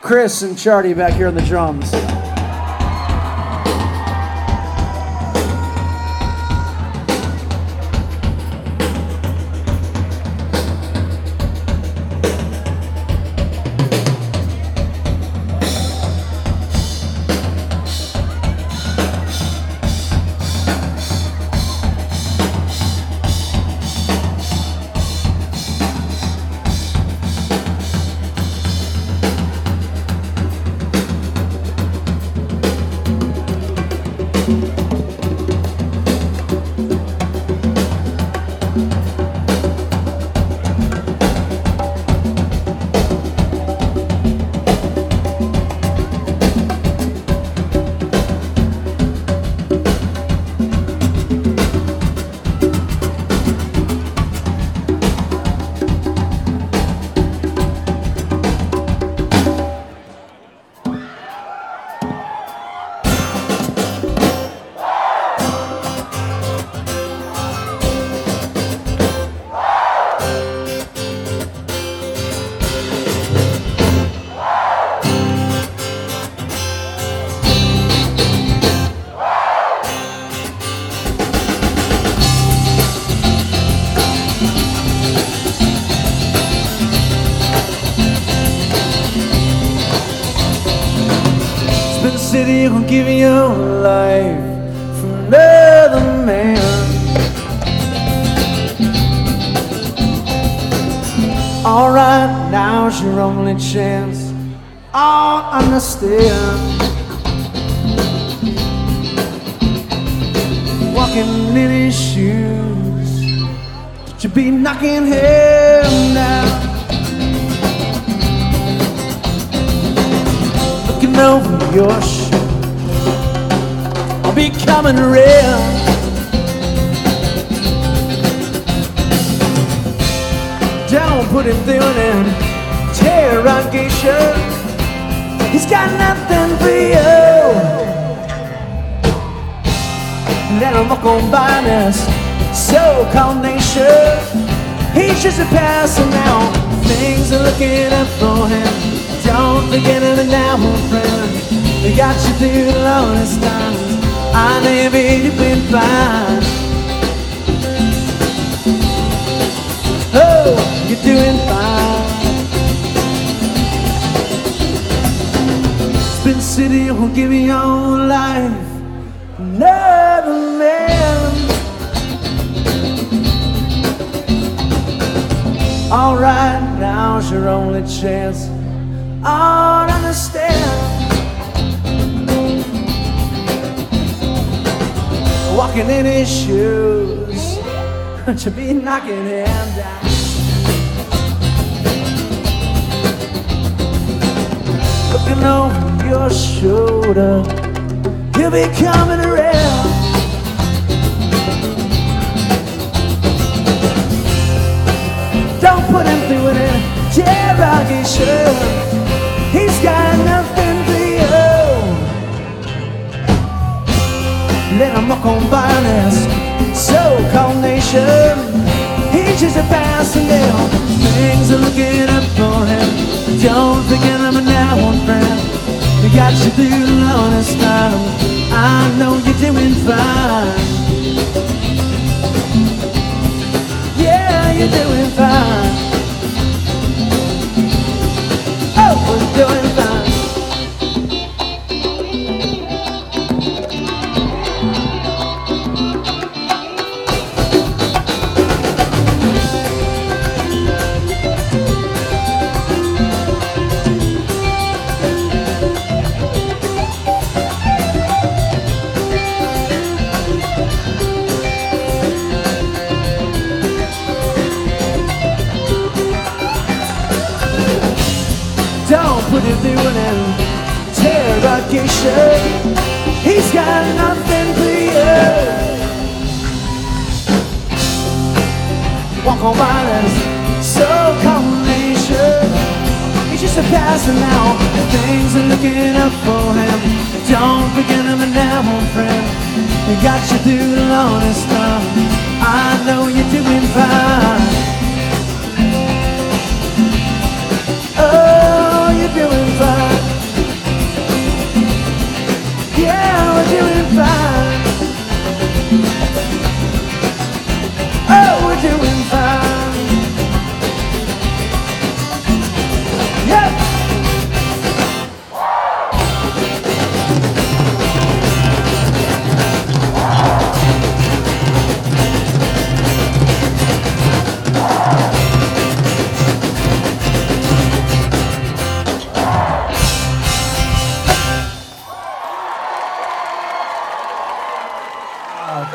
Chris and Charlie back here on the drums. City will give your life for another man. Alright, now's your only chance. I'll understand. Walking in his shoes, you'd be knocking him down. Looking over your shoulder, I'll be coming around. Don't put him through an interrogation. He's got nothing for you. Let him walk on by this so-called nation. He's just a passing now. Things are looking up for him. Don't forget him now, my friend. They got you through the longest times. I know you've been fine. Oh, you're doing fine. Spin City will give you your life. Another man. Alright, now's your only chance. I don't understand. Walking in his shoes, to be knocking him down. Looking over your shoulder, he'll be coming around. Don't put him through an interrogation. He's got nothing for you. Let him walk on by this so-called nation. He's just a passing down. Things are looking up for him. Don't forget him now, one friend. He got you through the longest time. I know you're doing fine. Yeah, you're doing fine. Oh, we're doing fine. Don't put him through an interrogation. He's got nothing for you. Walk on by this so-called nation. He's just a passing now. Things are looking up for him. Don't forget him now, my friend. He got you through the longest time. I know you're doing fine. Oh, you're doing fine.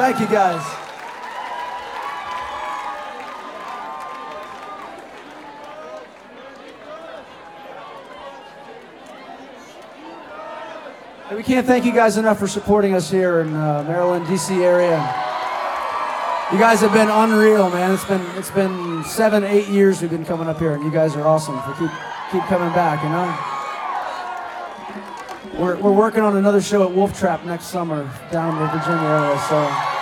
Thank you, guys. We can't thank you guys enough for supporting us here in Maryland, DC area. You guys have been unreal, man. It's been 7-8 years we've been coming up here, and you guys are awesome. So keep coming back, you know. We're working on another show at Wolf Trap next summer down in the Virginia area. So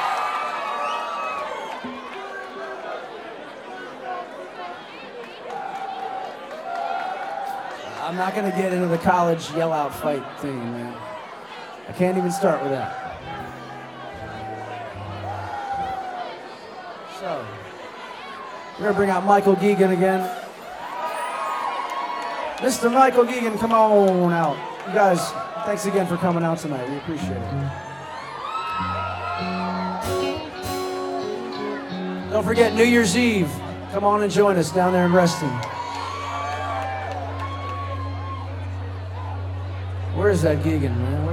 I'm not gonna get into the college yell out fight thing, man. I can't even start with that. So, we're gonna bring out Michael Geegan again. Mr. Michael Geegan, come on out. You guys, thanks again for coming out tonight. We appreciate it. Don't forget New Year's Eve. Come on and join us down there in Reston. Where is that Geegan, man?